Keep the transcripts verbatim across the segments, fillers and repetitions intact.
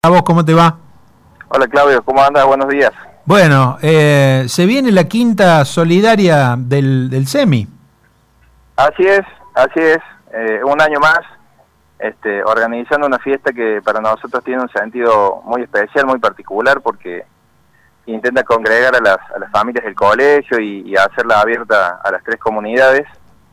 ¿A vos cómo te va? Hola Claudio, ¿cómo andas? Buenos días. Bueno, eh, se viene la quinta solidaria del, del SEMI. Así es, así es, eh, un año más, este, organizando una fiesta que para nosotros tiene un sentido muy especial, muy particular, porque intenta congregar a las, a las familias del colegio y, y hacerla abierta a las tres comunidades.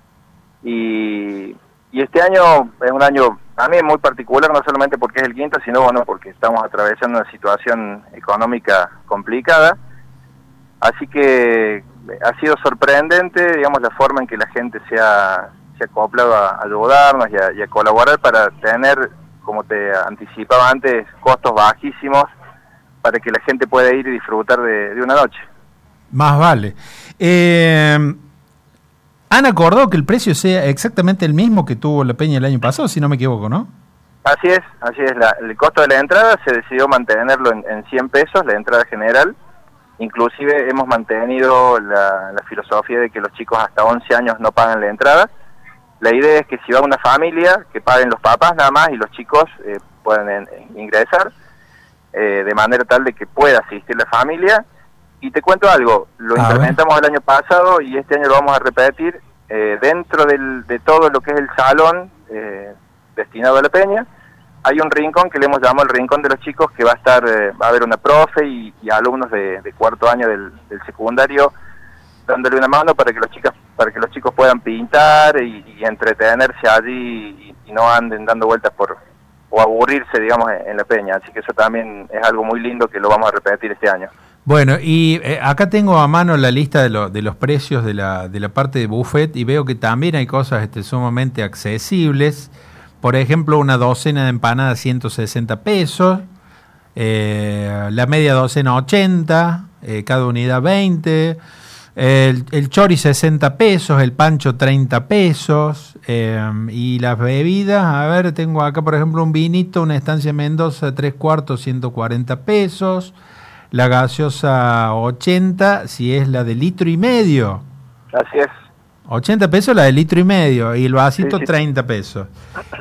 Y, y este año es un año también muy particular, no solamente porque es el quinto, sino bueno, porque estamos atravesando una situación económica complicada. Así que ha sido sorprendente, digamos, la forma en que la gente se ha, se ha acoplado a ayudarnos y a, y a colaborar para tener, como te anticipaba antes, costos bajísimos para que la gente pueda ir y disfrutar de, de una noche. Más vale. Eh, ¿Han acordado que el precio sea exactamente el mismo que tuvo la Peña el año pasado, si no me equivoco, no? Así es, así es. La, el costo de la entrada se decidió mantenerlo en, en cien pesos, la entrada general. Inclusive hemos mantenido la, la filosofía de que los chicos hasta once años no pagan la entrada. La idea es que si va una familia, que paguen los papás nada más y los chicos eh, puedan en, en ingresar, eh, de manera tal de que pueda asistir la familia. Y te cuento algo, lo a implementamos ver. el año pasado y este año lo vamos a repetir. Eh, dentro del, de todo lo que es el salón eh, destinado a la peña, hay un rincón que le hemos llamado el rincón de los chicos, que va a estar, eh, va a haber una profe y, y alumnos de, de cuarto año del, del secundario dándole una mano para que los chicos para que los chicos puedan pintar y, y entretenerse allí y, y no anden dando vueltas por o aburrirse, digamos, en, en la peña. Así que eso también es algo muy lindo que lo vamos a repetir este año. Bueno, y eh, acá tengo a mano la lista de, lo, de los precios de la, de la parte de buffet y veo que también hay cosas este, sumamente accesibles. Por ejemplo, una docena de empanadas ciento sesenta pesos, eh, la media docena ochenta, eh, cada unidad veinte, el, el chori sesenta pesos, el pancho treinta pesos, eh, y las bebidas, a ver, tengo acá por ejemplo un vinito, una estancia Mendoza tres cuartos, ciento cuarenta pesos, la gaseosa ochenta, si es la de litro y medio. Así es. ochenta pesos la de litro y medio y el vasito sí, sí. treinta pesos.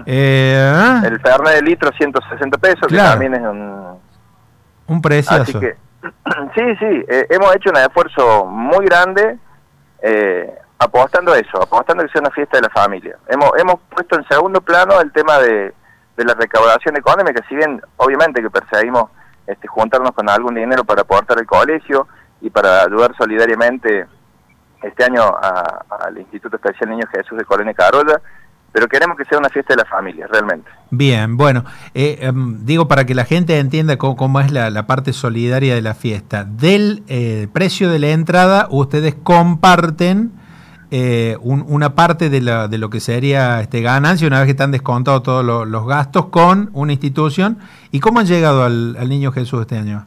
Eh, el Fernet de litro ciento sesenta pesos, claro. Que también es un... Un precioso. Así que, sí, sí, eh, hemos hecho un esfuerzo muy grande eh, apostando a eso, apostando a que sea una fiesta de la familia. Hemos, hemos puesto en segundo plano el tema de, de la recaudación económica, si bien obviamente que perseguimos este, juntarnos con algún dinero para aportar al colegio y para ayudar solidariamente este año al Instituto Especial Niño Jesús de Colonia Carolla, pero queremos que sea una fiesta de la familia, realmente. Bien, bueno, eh, um, digo para que la gente entienda cómo, cómo es la, la parte solidaria de la fiesta. Del eh, precio de la entrada, ustedes comparten eh, un, una parte de, la, de lo que sería este, ganancia, una vez que están descontados todos lo, los gastos, con una institución. ¿Y cómo han llegado al, al Niño Jesús este año?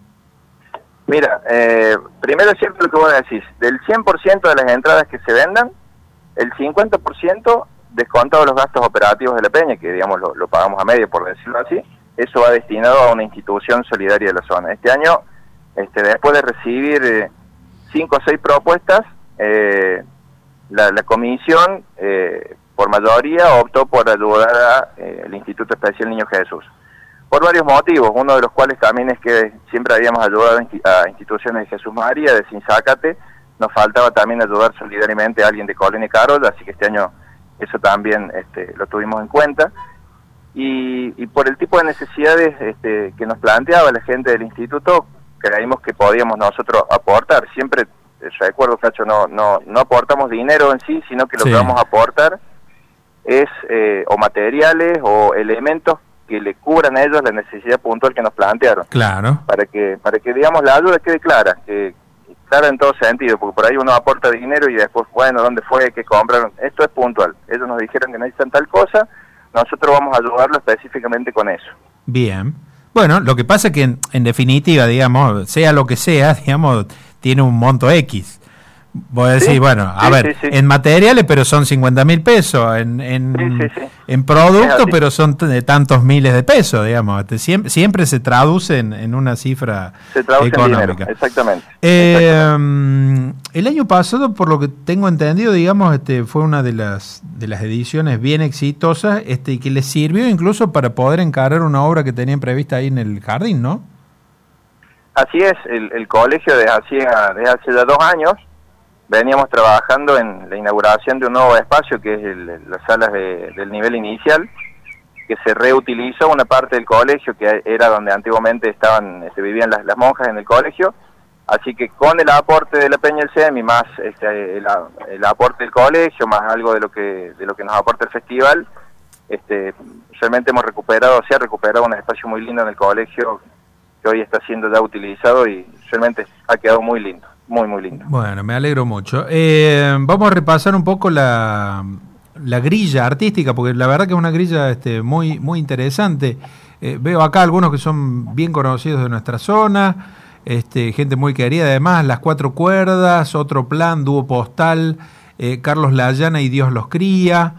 Mira, eh, primero es cierto lo que vos decís, del cien por ciento de las entradas que se vendan, el cincuenta por ciento descontado los gastos operativos de la peña, que digamos lo, lo pagamos a medio, por decirlo así, eso va destinado a una institución solidaria de la zona. Este año, este, después de recibir eh, cinco o seis propuestas, eh, la, la comisión, eh, por mayoría, optó por ayudar al eh, Instituto Especial Niño Jesús. Por varios motivos, uno de los cuales también es que siempre habíamos ayudado a instituciones de Jesús María, de Sinzácate, nos faltaba también ayudar solidariamente a alguien de Colonia Carolla, así que este año eso también este, lo tuvimos en cuenta. Y, y por el tipo de necesidades este, que nos planteaba la gente del instituto, creímos que podíamos nosotros aportar. Siempre, recuerdo, Cacho, no, no, no aportamos dinero en sí, sino que lo sí. que vamos a aportar es eh, o materiales o elementos que le cubran a ellos la necesidad puntual que nos plantearon. Claro. Para que, para que digamos, la ayuda quede clara, que clara en todo sentido, porque por ahí uno aporta dinero y después, bueno, ¿dónde fue? ¿Qué compraron? Esto es puntual. Ellos nos dijeron que necesitan tal cosa, nosotros vamos a ayudarlo específicamente con eso. Bien. Bueno, lo que pasa es que en, en definitiva, digamos, sea lo que sea, digamos, tiene un monto X. Voy a decir, sí, bueno, a sí, ver, sí, sí. en materiales, pero son cincuenta mil pesos, en, en, Sí, sí, sí. en productos, Es así. pero son t- de tantos miles de pesos, digamos. Este, siempre, siempre se traduce en, en una cifra Se traduce económica. en dinero, exactamente. Eh, exactamente. el año pasado, por lo que tengo entendido, digamos, este, fue una de las de las ediciones bien exitosas, este, y que les sirvió incluso para poder encarar una obra que tenían prevista ahí en el jardín, ¿no? Así es, el, el colegio desde, hacía, desde hace ya dos años veníamos trabajando en la inauguración de un nuevo espacio que es el, las salas de, del nivel inicial, que se reutilizó una parte del colegio que era donde antiguamente estaban, este, vivían las, las monjas en el colegio, así que con el aporte de la Peña del SEMI más este, el, el aporte del colegio, más algo de lo que de lo que nos aporta el festival, este, realmente hemos recuperado, se ha recuperado un espacio muy lindo en el colegio que hoy está siendo ya utilizado y realmente ha quedado muy lindo, muy muy lindo. Bueno, me alegro mucho. Eh, vamos a repasar un poco la, la grilla artística, porque la verdad que es una grilla este, muy, muy interesante. Eh, veo acá algunos que son bien conocidos de nuestra zona, este, gente muy querida además, Las Cuatro Cuerdas, Otro Plan, Dúo Postal, eh, Carlos Layana y Dios los cría,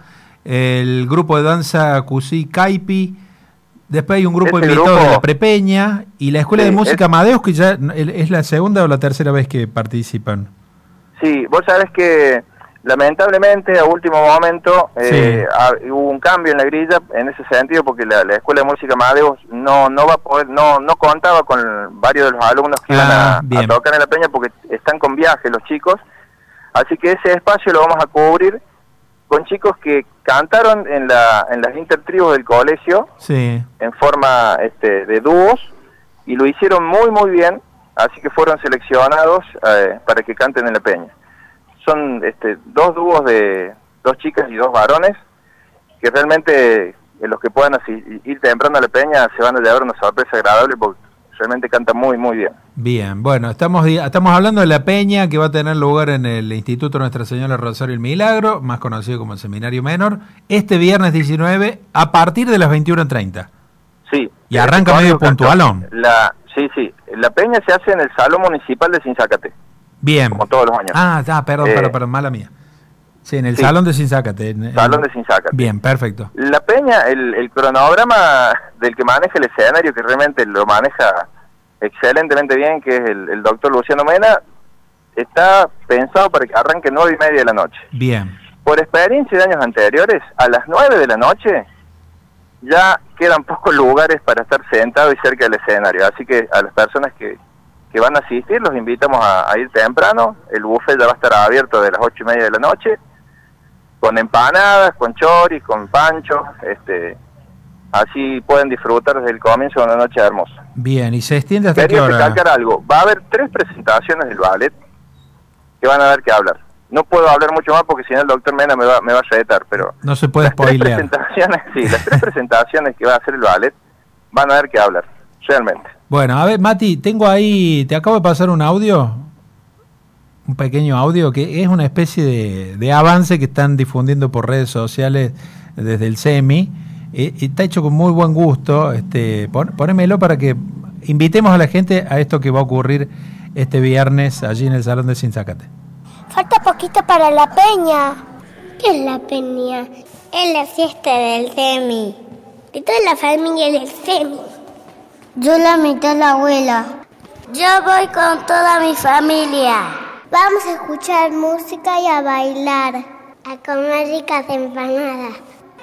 el grupo de danza Cusí Caipi. Después hay un grupo Ese invitado grupo, de La Prepeña y la Escuela sí, de Música es, Amadeus, que ya es la segunda o la tercera vez que participan. Sí, vos sabés que lamentablemente a último momento eh, Sí. ha, hubo un cambio en la grilla en ese sentido porque la, la Escuela de Música Amadeus no no va a poder, no no contaba con varios de los alumnos que iban Ah, a, bien. a tocar en La Peña porque están con viaje los chicos, así que ese espacio lo vamos a cubrir con chicos que cantaron en la en las intertribus del colegio, Sí. en forma este, de dúos, y lo hicieron muy muy bien, así que fueron seleccionados eh, para que canten en La Peña. Son este, dos dúos de dos chicas y dos varones, que realmente eh, los que puedan así, ir temprano a La Peña se van a llevar una sorpresa agradable porque realmente cantan muy muy bien. Bien, bueno, estamos, estamos hablando de La Peña, que va a tener lugar en el Instituto Nuestra Señora Rosario el Milagro, más conocido como el Seminario Menor, este viernes diecinueve a partir de las veintiuno treinta. Sí. Y arranca medio puntualón. La, sí, sí. La Peña se hace en el Salón Municipal de Sinzácate. Bien. Como todos los años. Ah, ah perdón, eh, perdón, perdón, mala mía. Sí, en el sí. Salón de Sinzácate. En, Salón en... de Sinzácate. Bien, perfecto. La Peña, el, el cronograma del que maneja el escenario, que realmente lo maneja excelentemente bien, que es el, el doctor Luciano Mena, está pensado para que arranque nueve y media de la noche. Bien. Por experiencia de años anteriores, a las nueve de la noche ya quedan pocos lugares para estar sentados y cerca del escenario, así que a las personas que, que van a asistir los invitamos a, a ir temprano. El buffet ya va a estar abierto de las ocho y media de la noche, con empanadas, con choris, con pancho, este, así pueden disfrutar desde el comienzo de una noche hermosa. Bien, ¿y se extiende hasta Quería qué hora? recalcar algo, va a haber tres presentaciones del ballet que van a dar que hablar. No puedo hablar mucho más porque si no el doctor Mena me va, me va a retar, pero no se puede las tres spoilear. presentaciones, sí, las tres presentaciones que va a hacer el ballet van a dar que hablar, realmente. Bueno, a ver, Mati, tengo ahí, te acabo de pasar un audio, un pequeño audio que es una especie de, de avance que están difundiendo por redes sociales desde el SEMI. Eh, está hecho con muy buen gusto. Este, pon, ponémelo para que invitemos a la gente a esto que va a ocurrir este viernes allí en el Salón de Sinzácate. Falta poquito para la Peña. ¿Qué es la Peña? Es la fiesta del SEMI. De toda la familia del SEMI. Yo la mitad la abuela. Yo voy con toda mi familia. Vamos a escuchar música y a bailar. A comer ricas empanadas.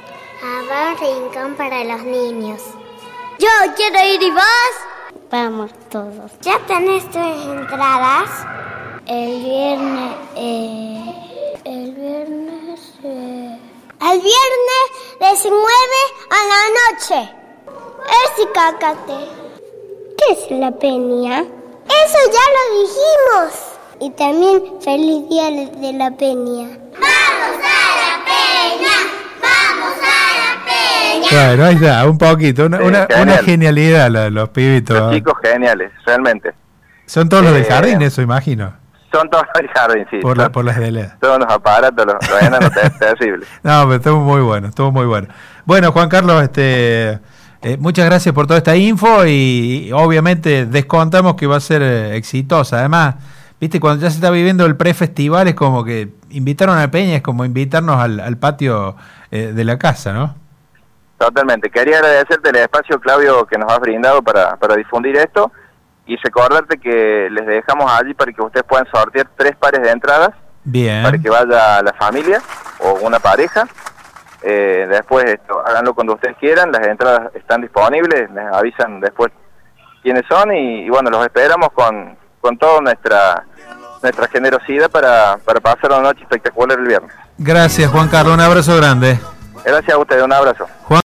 A un rincón para los niños. Yo quiero ir, ¿y vos? Vamos todos. ¿Ya tenés tus entradas? El viernes, eh, el viernes, eh... El viernes diecinueve a la noche. Es Cacate. ¿Qué es la Peña? Eso ya lo dijimos. Y también feliz día de la Peña. ¡Vamos a la Peña! ¡Vamos a la Peña! Bueno, ahí está, un poquito, una, Sí, una, genial. una genialidad la, los pibitos. Los chicos geniales, realmente. Son todos los Eh, del jardín, eso imagino. Son todos del jardín, sí. Por, la, son por las de Lea. todos los aparatos, los, los enanos ter- terribles. No, pero estuvo muy bueno, estuvo muy bueno. Bueno, Juan Carlos, este, eh, muchas gracias por toda esta info y, y obviamente descontamos que va a ser eh, exitosa. Además, viste, cuando ya se está viviendo el pre-festival es como que invitaron a Peña, es como invitarnos al, al patio eh, de la casa, ¿no? Totalmente. Quería agradecerte el espacio, Claudio, que nos has brindado para, para difundir esto y recordarte que les dejamos allí para que ustedes puedan sortear tres pares de entradas. Bien. Para que vaya la familia o una pareja. Eh, después esto, háganlo cuando ustedes quieran, las entradas están disponibles, les avisan después quiénes son y, y bueno, los esperamos con, con toda nuestra nuestra generosidad para, para pasar una noche espectacular el viernes. Gracias, Juan Carlos, un abrazo grande. Gracias a ustedes, un abrazo. Juan